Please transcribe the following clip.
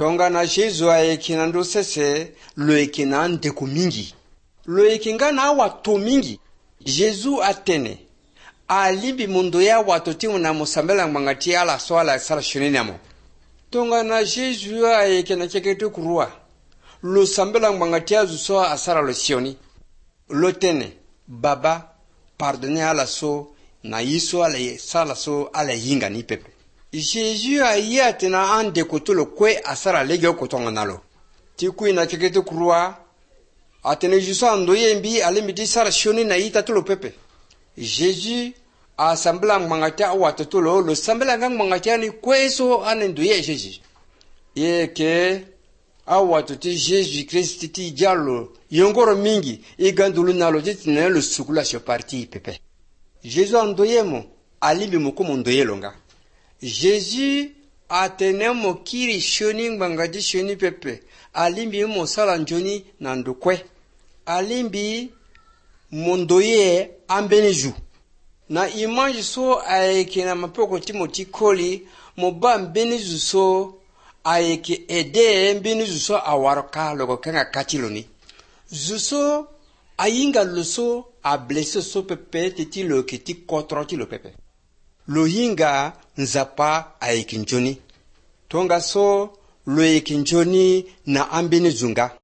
Tonga na Jesu ayekina ndo sese lo ekina ndeko mingi. Lo ekinga na watu mingi. Jesu atene. Alimbi mundo ya watu timu na musambela mangati ala swala sala shunini amo. Tonga na Jesu ayekina cheketu kurua. Lo sambela mangati ya zuso asara lo sioni. Lo tene. Baba, pardonne ala so na yiso ala sala so ala yinga ni pepe. Jésus a yate na ande kotolo kwe asara legyo kotonga nalo. Tiku ina kekete kurua. Atene juso andoye mbi alimiti sara shoni na ita tolo pepe. Jésus a sambla mangatia watatolo lo sambla ngang mangatia ni kweso anendoye Jésus. Ye ke awatuti Jésus Christ ti dialo yongoro mingi igandulu nalo titine lo sukula sio parti pepe. Jésus andoye mo alimbi moko mondoye longa. Jésus atene mo kiri shoni ngbangaji shoni pepe. Alimbi mo sala njoni na ndokwe. Alimbi mondoye ambeneju. Na imanji so aeke na mapoko timoti koli mo ba ambeneju so aeke ede ambeneju so awaroka logo kenga katiloni. Zuso ayinga loso a blesse so pepe titi lo kiti kotroti lo pepe. Lo hinga nzapa aikinjoni. Tonga so lo ikinjoni na ambeni zunga.